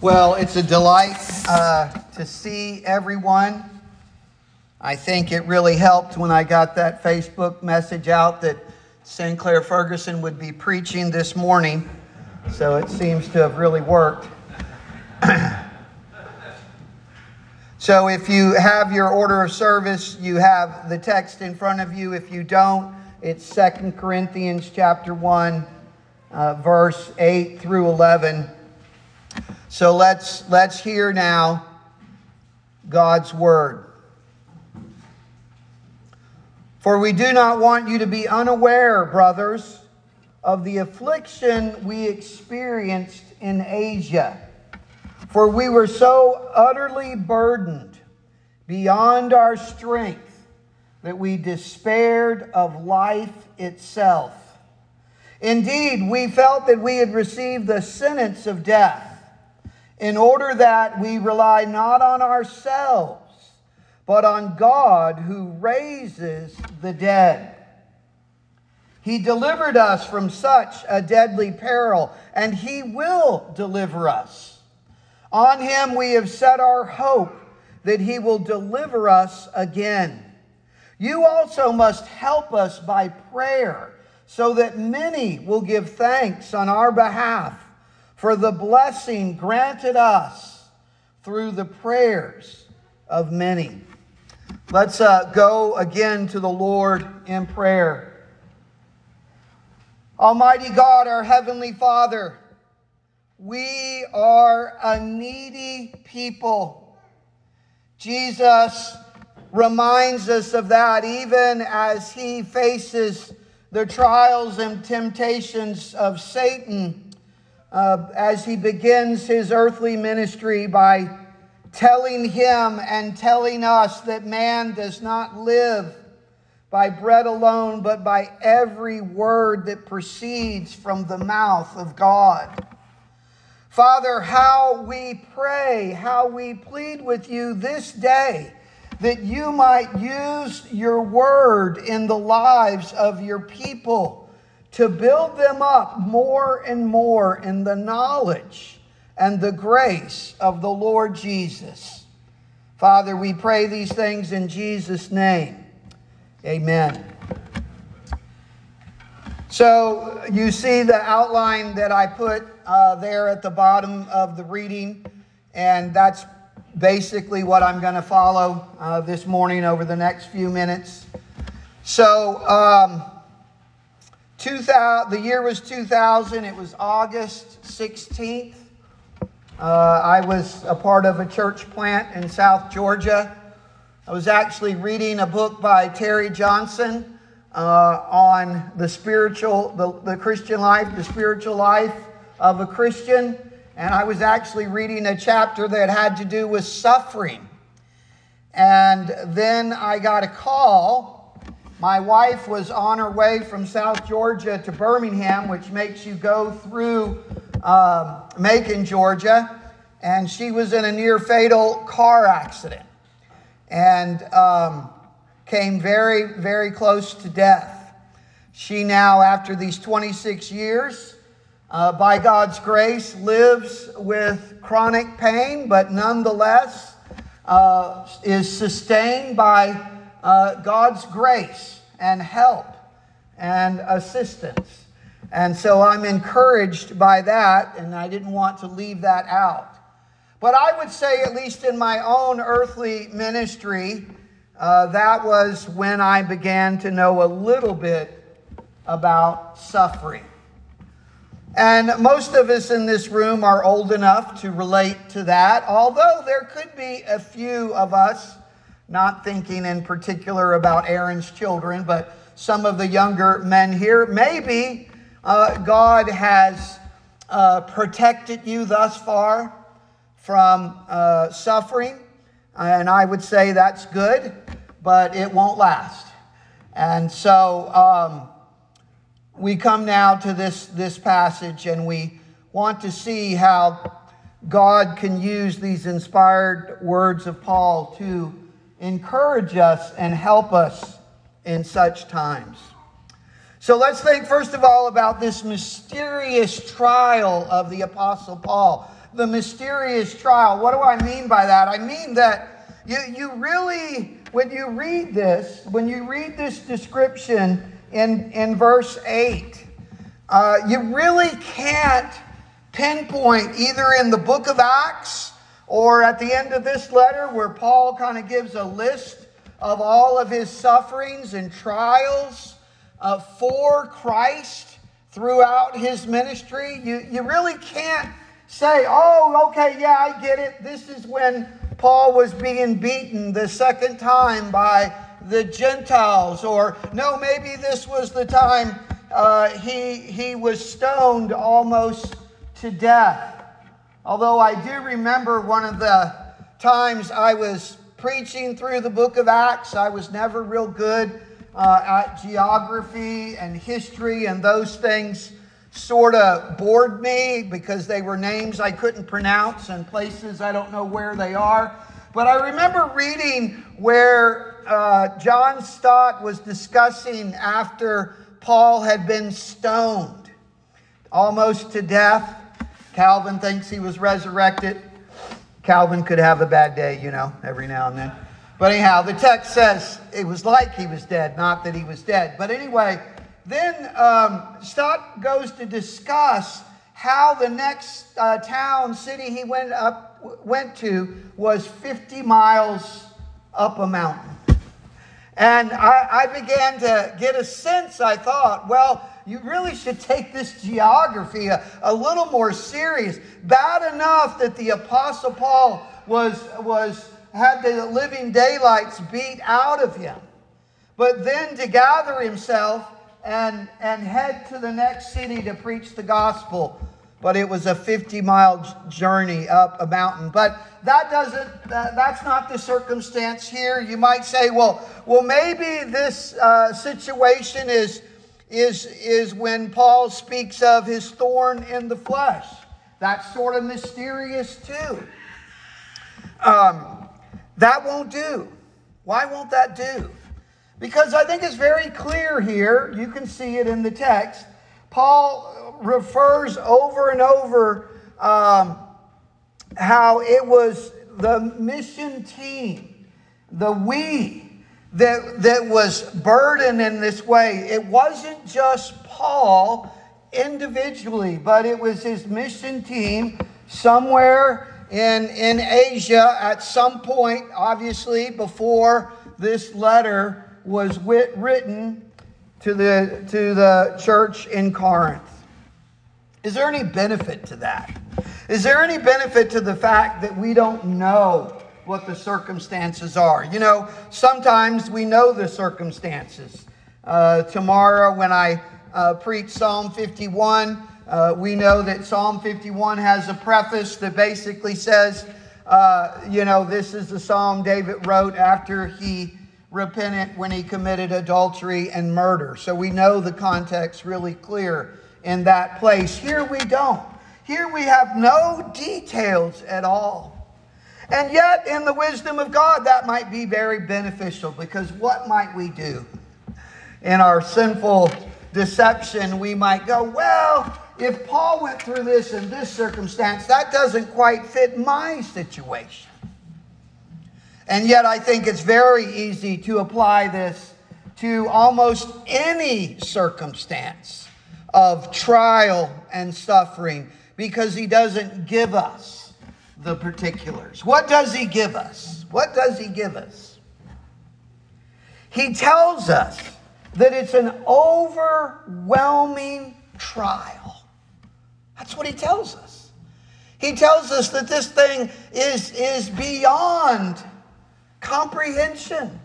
Well, it's a delight to see everyone. I think it really helped when I got that Facebook message out that Sinclair Ferguson would be preaching this morning. So it seems to have really worked. So if you have your order of service, you have the text in front of you. If you don't, it's 2 Corinthians chapter 1, verse 8 through 11. So let's hear now God's word. For we do not want you to be unaware, brothers, of the affliction we experienced in Asia. For we were so utterly burdened beyond our strength that we despaired of life itself. Indeed, we felt that we had received the sentence of death, in order that we rely not on ourselves, but on God who raises the dead. He delivered us from such a deadly peril, and He will deliver us. On Him we have set our hope that He will deliver us again. You also must help us by prayer, so that many will give thanks on our behalf for the blessing granted us through the prayers of many. Let's go again to the Lord in prayer. Almighty God, our Heavenly Father, we are a needy people. Jesus reminds us of that even as He faces the trials and temptations of Satan, as He begins His earthly ministry by telling Him and telling us that man does not live by bread alone, but by every word that proceeds from the mouth of God. Father, how we pray, how we plead with You this day that You might use Your word in the lives of Your people to build them up more and more in the knowledge and the grace of the Lord Jesus. Father, we pray these things in Jesus' name. Amen. So you see the outline that I put there at the bottom of the reading, and that's basically what I'm going to follow this morning over the next few minutes. So the year was 2000. It was August 16th. I was a part of a church plant in South Georgia. I was actually reading a book by Terry Johnson on the Christian life, the spiritual life of a Christian. And I was actually reading a chapter that had to do with suffering. And then I got a call. My wife was on her way from South Georgia to Birmingham, which makes you go through Macon, Georgia. And she was in a near fatal car accident and came very, very close to death. She now, after these 26 years, by God's grace, lives with chronic pain, but nonetheless is sustained by God's grace and help and assistance. And so I'm encouraged by that, and I didn't want to leave that out. But I would say, at least in my own earthly ministry, that was when I began to know a little bit about suffering. And most of us in this room are old enough to relate to that, although there could be a few of us, not thinking in particular about Aaron's children, but some of the younger men here. Maybe God has protected you thus far from suffering, and I would say that's good, but it won't last. And so we come now to this passage, and we want to see how God can use these inspired words of Paul to encourage us and help us in such times. So let's think first of all about this mysterious trial of the Apostle Paul. The mysterious trial. What do I mean by that? I mean that you really, when you read this description in verse 8, you really can't pinpoint either in the book of Acts or at the end of this letter where Paul kind of gives a list of all of his sufferings and trials for Christ throughout his ministry. You really can't say, oh, okay, yeah, I get it. This is when Paul was being beaten the second time by the Gentiles. Or no, maybe this was the time he was stoned almost to death. Although I do remember one of the times I was preaching through the book of Acts. I was never real good at geography and history, and those things sort of bored me because they were names I couldn't pronounce and places I don't know where they are. But I remember reading where John Stott was discussing after Paul had been stoned almost to death. Calvin thinks he was resurrected. Calvin could have a bad day, every now and then. But anyhow, the text says it was like he was dead, not that he was dead. But anyway, then Stott goes to discuss how the next city he went to was 50 miles up a mountain. And I began to get a sense, I thought, well, you really should take this geography a little more serious. Bad enough that the Apostle Paul had the living daylights beat out of him. But then to gather himself and head to the next city to preach the gospel. But it was a 50-mile journey up a mountain. But that's not the circumstance here. You might say, well, maybe this situation is when Paul speaks of his thorn in the flesh. That's sort of mysterious too. That won't do. Why won't that do? Because I think it's very clear here. You can see it in the text. Paul refers over and over how it was the mission team, the we, that was burdened in this way. It wasn't just Paul individually, but it was his mission team somewhere in Asia at some point, obviously, before this letter was written to the church in Corinth. Is there any benefit to that? Is there any benefit to the fact that we don't know what the circumstances are? Sometimes we know the circumstances. Tomorrow when I preach Psalm 51, we know that Psalm 51 has a preface that basically says, this is the psalm David wrote after he repented when he committed adultery and murder. So we know the context really clear in that place. Here we don't. Here we have no details at all. And yet, in the wisdom of God, that might be very beneficial, because what might we do? In our sinful deception, we might go, well, if Paul went through this in this circumstance, that doesn't quite fit my situation. And yet I think it's very easy to apply this to almost any circumstance of trial and suffering, because he doesn't give us the particulars. What does he give us? What does he give us? He tells us that it's an overwhelming trial. That's what he tells us. He tells us that this thing is beyond comprehension.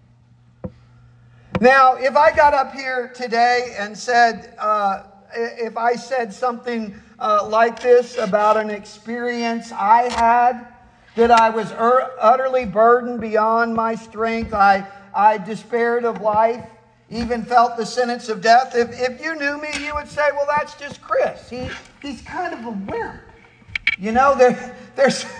Now, if I got up here today and said, if I said something like this about an experience I had, that I was utterly burdened beyond my strength, I despaired of life, even felt the sentence of death. If you knew me, you would say, well, that's just Chris. He's kind of a wimp. There's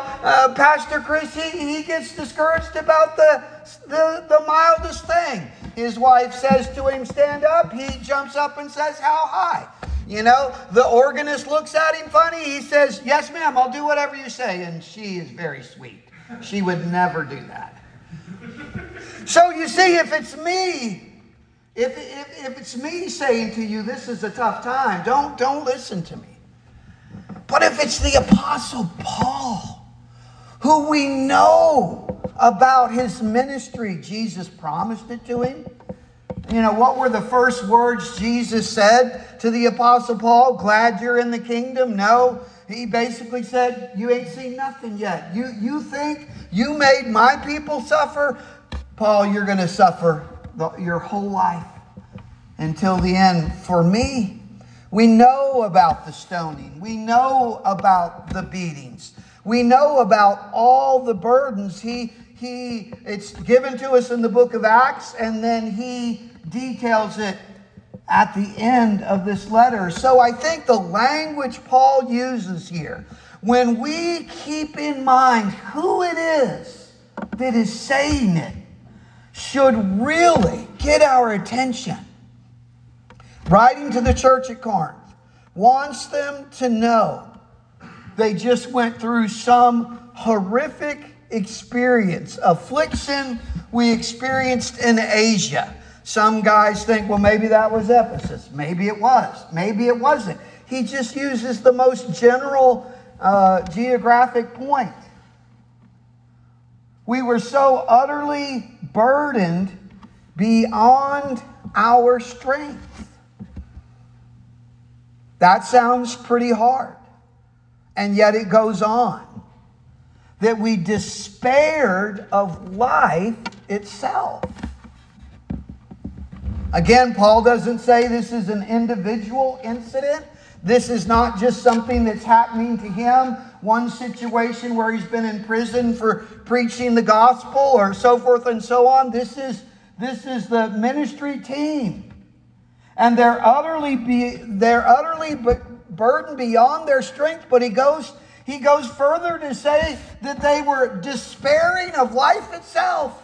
Pastor Chris, he gets discouraged about the mildest thing. His wife says to him, stand up. He jumps up and says, how high? You know, the organist looks at him funny. He says, yes, ma'am, I'll do whatever you say. And she is very sweet. She would never do that. So you see, if it's me, if it's me saying to you, this is a tough time, don't listen to me. But if it's the Apostle Paul, who we know about his ministry, Jesus promised it to him. You know, what were the first words Jesus said to the Apostle Paul? Glad you're in the kingdom? No. He basically said, you ain't seen nothing yet. You think you made my people suffer? Paul, you're going to suffer your whole life until the end for me. We know about the stoning. We know about the beatings. We know about all the burdens. It's given to us in the book of Acts, and then he details it at the end of this letter. So I think the language Paul uses here, when we keep in mind who it is that is saying it, should really get our attention. Writing to the church at Corinth, wants them to know they just went through some horrific experience, affliction we experienced in Asia. Some guys think, well, maybe that was Ephesus. Maybe it was. Maybe it wasn't. He just uses the most general geographic point. We were so utterly burdened beyond our strength. That sounds pretty hard. And yet it goes on. That we despaired of life itself. Again, Paul doesn't say this is an individual incident. This is not just something that's happening to him. One situation where he's been in prison for preaching the gospel or so forth and so on. This is the ministry team. And they're utterly burdened beyond their strength. But he goes further to say that they were despairing of life itself.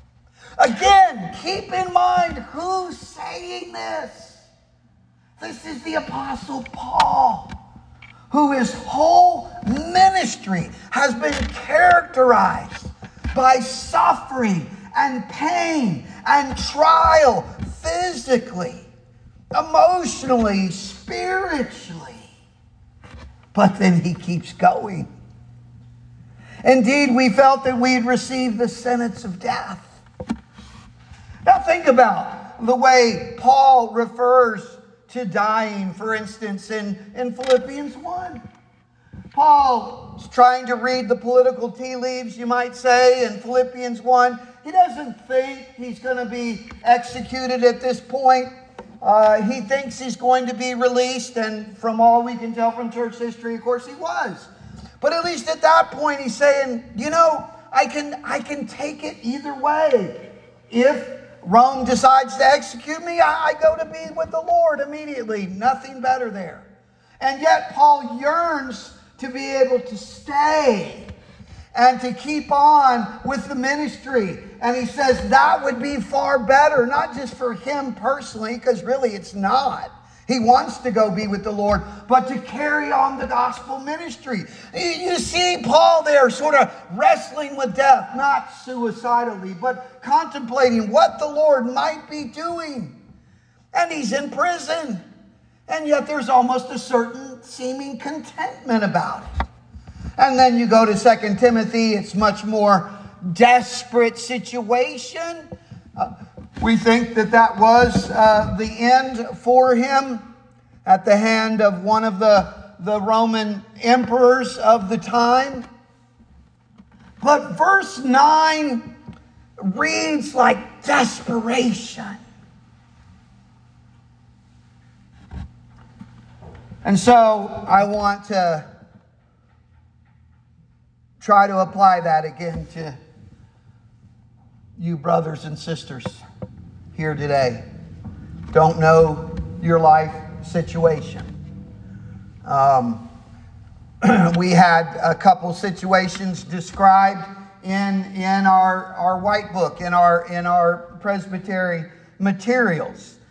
Again, keep in mind who's saying this. This is the Apostle Paul, whose whole ministry has been characterized by suffering and pain and trial, physically, emotionally, spiritually. But then he keeps going. Indeed, we felt that we had received the sentence of death. Now think about the way Paul refers to dying, for instance, in Philippians 1. Paul's trying to read the political tea leaves, you might say, in Philippians 1. He doesn't think he's going to be executed at this point. He thinks he's going to be released, and from all we can tell from church history, of course, he was. But at least at that point, he's saying, you know, I can take it either way. If Rome decides to execute me, I go to be with the Lord immediately. Nothing better there. And yet Paul yearns to be able to stay and to keep on with the ministry. And he says that would be far better, not just for him personally, because really it's not. He wants to go be with the Lord, but to carry on the gospel ministry. You see Paul there sort of wrestling with death, not suicidally, but contemplating what the Lord might be doing. And he's in prison. And yet there's almost a certain seeming contentment about it. And then you go to 2 Timothy, it's much more desperate situation. We think that was the end for him at the hand of one of the Roman emperors of the time. But verse 9 reads like desperation. And so I want to try to apply that again to you brothers and sisters here today. Don't know your life situation. We had a couple situations described in our white book, in our presbytery materials.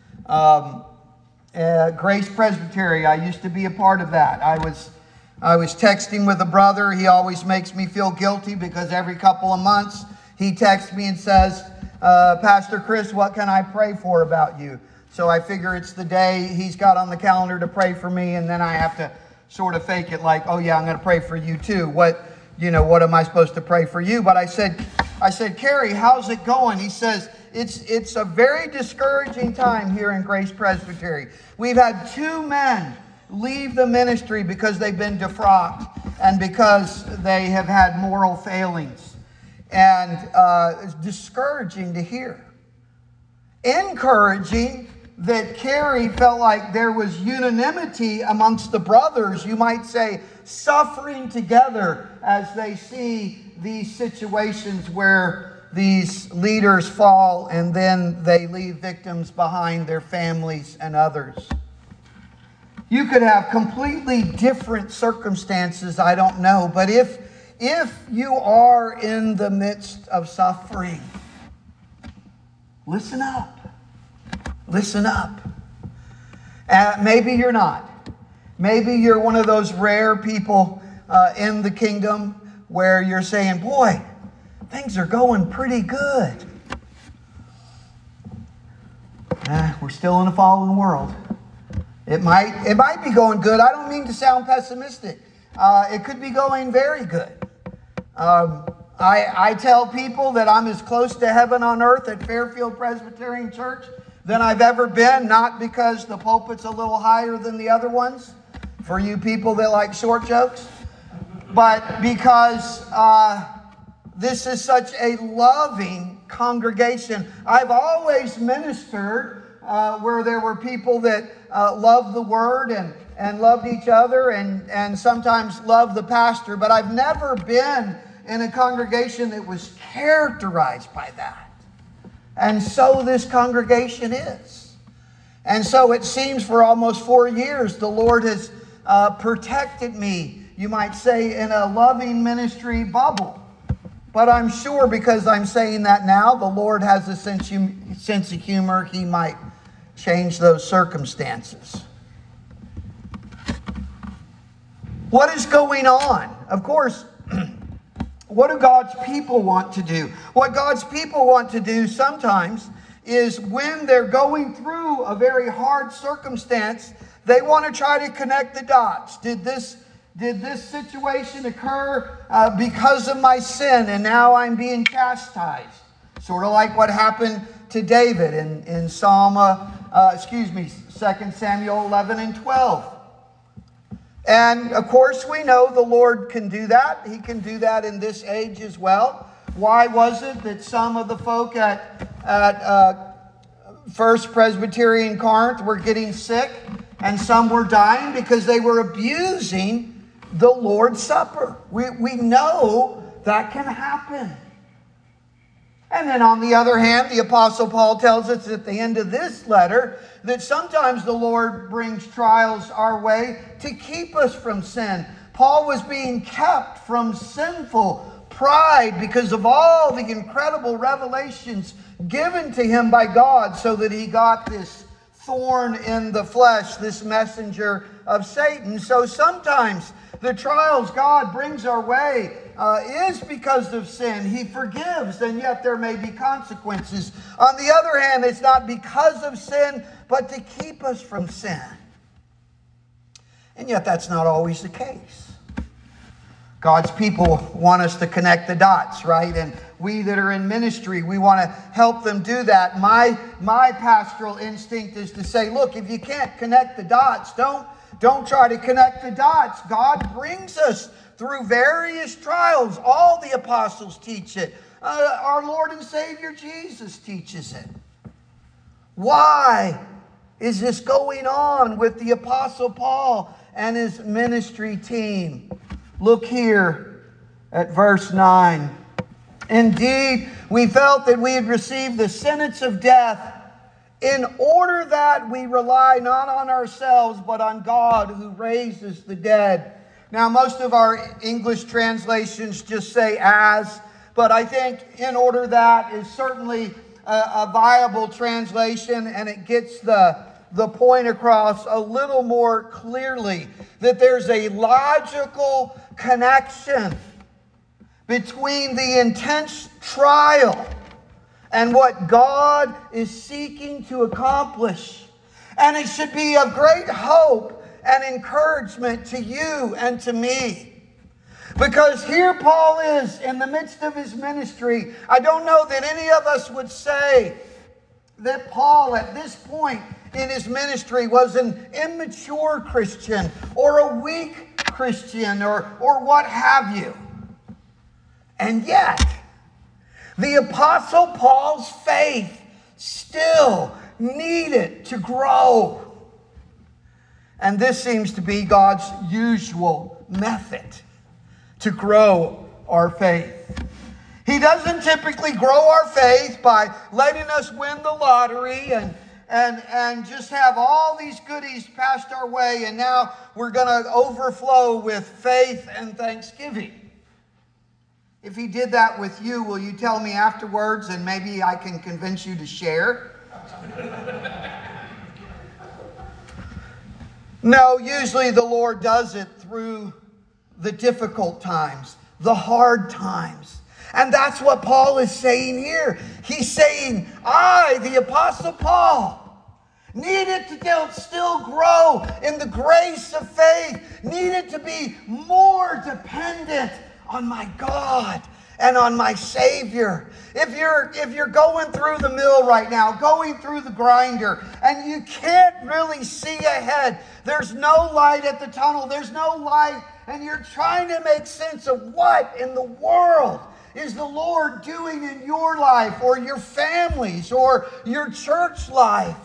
Grace Presbytery, I used to be a part of that. I was texting with a brother. He always makes me feel guilty because every couple of months he texts me and says, Pastor Chris, what can I pray for about you? So I figure it's the day he's got on the calendar to pray for me, and then I have to sort of fake it like, oh yeah, I'm going to pray for you too. What am I supposed to pray for you? But I said, Kerry, how's it going? He says, it's a very discouraging time here in Grace Presbytery. We've had 2 men leave the ministry because they've been defrocked and because they have had moral failings. And it's discouraging to hear. Encouraging that Kerry felt like there was unanimity amongst the brothers, you might say, suffering together as they see these situations where these leaders fall and then they leave victims behind, their families and others. You could have completely different circumstances, I don't know, but if you are in the midst of suffering, listen up. Listen up. Maybe you're not. Maybe you're one of those rare people in the kingdom where you're saying, boy, things are going pretty good. We're still in a fallen world. It might be going good. I don't mean to sound pessimistic. It could be going very good. I tell people that I'm as close to heaven on earth at Fairfield Presbyterian Church than I've ever been, not because the pulpit's a little higher than the other ones, for you people that like short jokes, but because this is such a loving congregation. I've always ministered where there were people that loved the Word and loved each other and sometimes loved the pastor, but I've never been in a congregation that was characterized by that. And so this congregation is. And so it seems for almost 4 years the Lord has protected me, you might say, in a loving ministry bubble. But I'm sure because I'm saying that now, the Lord has a sense of humor. He might change those circumstances. What is going on? Of course, what do God's people want to do? What God's people want to do sometimes is when they're going through a very hard circumstance, they want to try to connect the dots. Did this situation occur because of my sin and now I'm being chastised? Sort of like what happened to David in 2 Samuel 11 and 12. And of course we know the Lord can do that. He can do that in this age as well. Why was it that some of the folk at First Presbyterian Corinth were getting sick and some were dying? Because they were abusing the Lord's Supper. We know that can happen. And then on the other hand, the Apostle Paul tells us at the end of this letter that sometimes the Lord brings trials our way to keep us from sin. Paul was being kept from sinful pride because of all the incredible revelations given to him by God, so that he got this thorn in the flesh, this messenger of Satan. So sometimes the trials God brings our way is because of sin. He forgives, and yet there may be consequences. On the other hand, it's not because of sin, but to keep us from sin. And yet that's not always the case. God's people want us to connect the dots, right? And we that are in ministry, we want to help them do that. My pastoral instinct is to say, look, if you can't connect the dots, don't try to connect the dots. God brings us through various trials. All the apostles teach it. Our Lord and Savior Jesus teaches it. Why is this going on with the Apostle Paul and his ministry team? Look here at verse 9. Indeed, we felt that we had received the sentence of death, in order that we rely not on ourselves, but on God who raises the dead. Now, most of our English translations just say as, but I think in order that is certainly a viable translation, and it gets the point across a little more clearly, that there's a logical connection between the intense trial and what God is seeking to accomplish. And it should be of great hope and encouragement to you and to me. Because here Paul is in the midst of his ministry. I don't know that any of us would say that Paul at this point in his ministry was an immature Christian or a weak Christian or what have you. And yet, the Apostle Paul's faith still needed to grow. And this seems to be God's usual method to grow our faith. He doesn't typically grow our faith by letting us win the lottery and just have all these goodies passed our way, and now we're going to overflow with faith and thanksgiving. If he did that with you, will you tell me afterwards, and maybe I can convince you to share? No, usually the Lord does it through the difficult times, the hard times. And that's what Paul is saying here. He's saying, I, the Apostle Paul, needed to still grow in the grace of faith, needed to be more dependent on my God and on my Savior. If you're going through the mill right now, going through the grinder, and you can't really see ahead, there's no light at the tunnel, there's no light, and you're trying to make sense of what in the world is the Lord doing in your life or your families or your church life.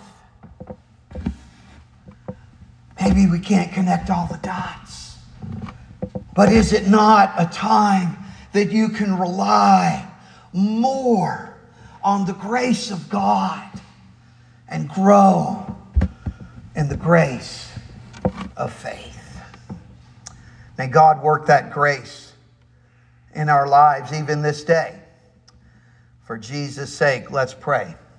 Maybe we can't connect all the dots. But is it not a time that you can rely more on the grace of God and grow in the grace of faith? May God work that grace in our lives even this day. For Jesus' sake, let's pray.